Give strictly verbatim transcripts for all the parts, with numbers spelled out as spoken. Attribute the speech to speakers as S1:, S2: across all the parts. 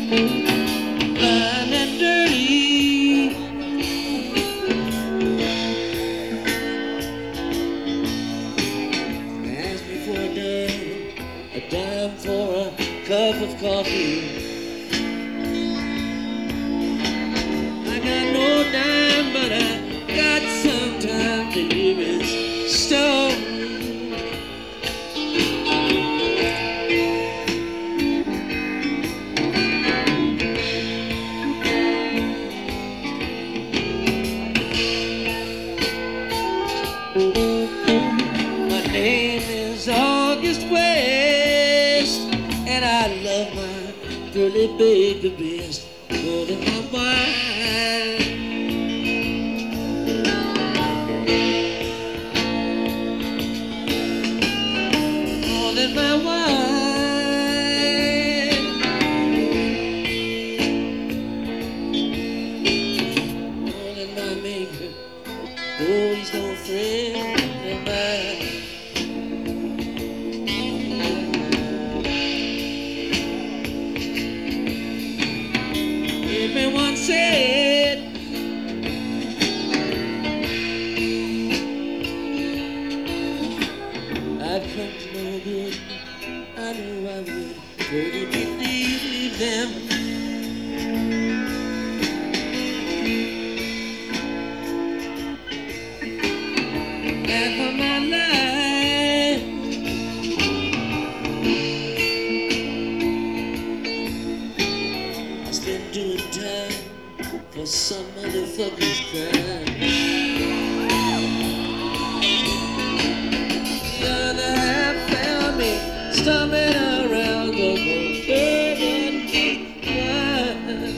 S1: blind and dirty. Ask me for a dime, a dime for a cup of coffee. I got no dime, but I got some time to live its stone. My name is August West, and I love my girly babe the best, more than my wife. More than my wife. More than my maker. Oh, he's no friend of mine. Everyone said I'd come to no good. I knew I would, but it didn't leave them. And for my life, I spent doing time for some motherfucker's crime. The other half found me stumbling around the forbidden line.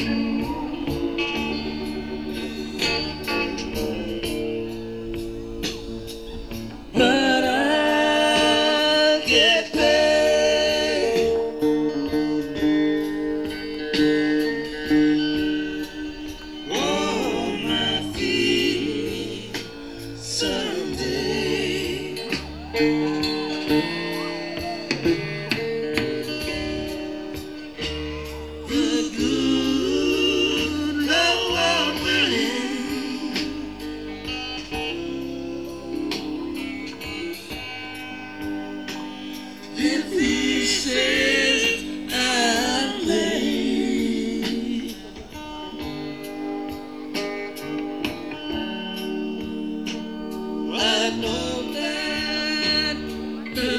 S1: But I'll get paid. On my feet someday. The good Lord willing. If he says I'm late, I know that the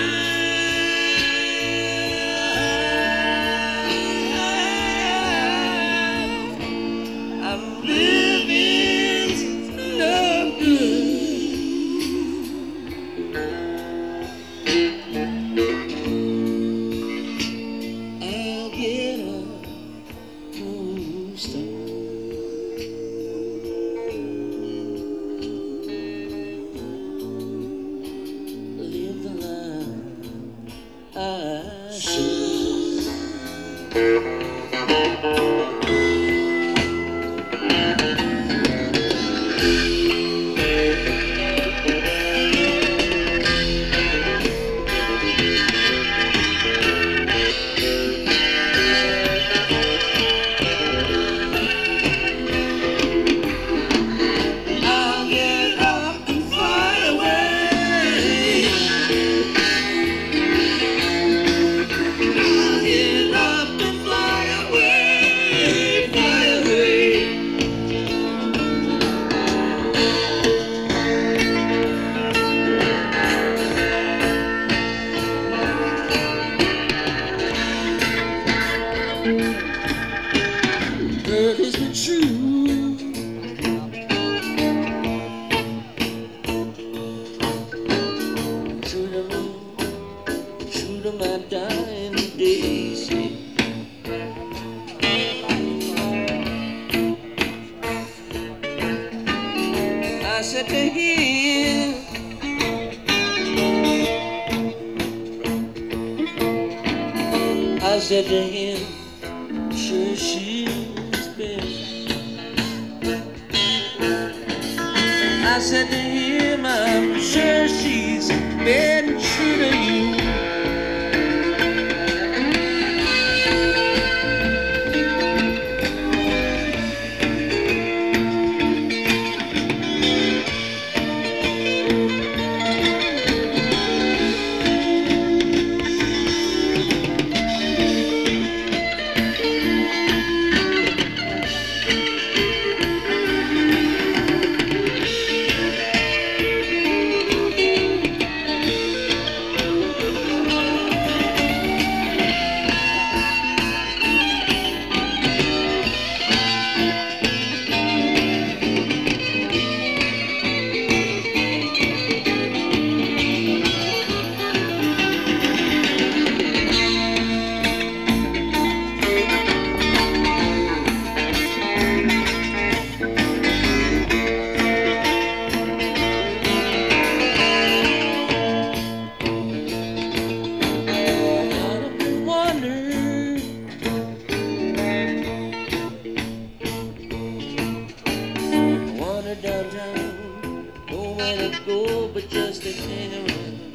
S1: life I'm living's no good. I'll get a cold start. Live the life I should. I'll get up and fly away. I'll get up and fly away, fly away. Girl, is it true? True to me, true to my dying days. I said to him, I said to him, sure she's best. I said to him, I'm sure she's been true to you. but just to hang around.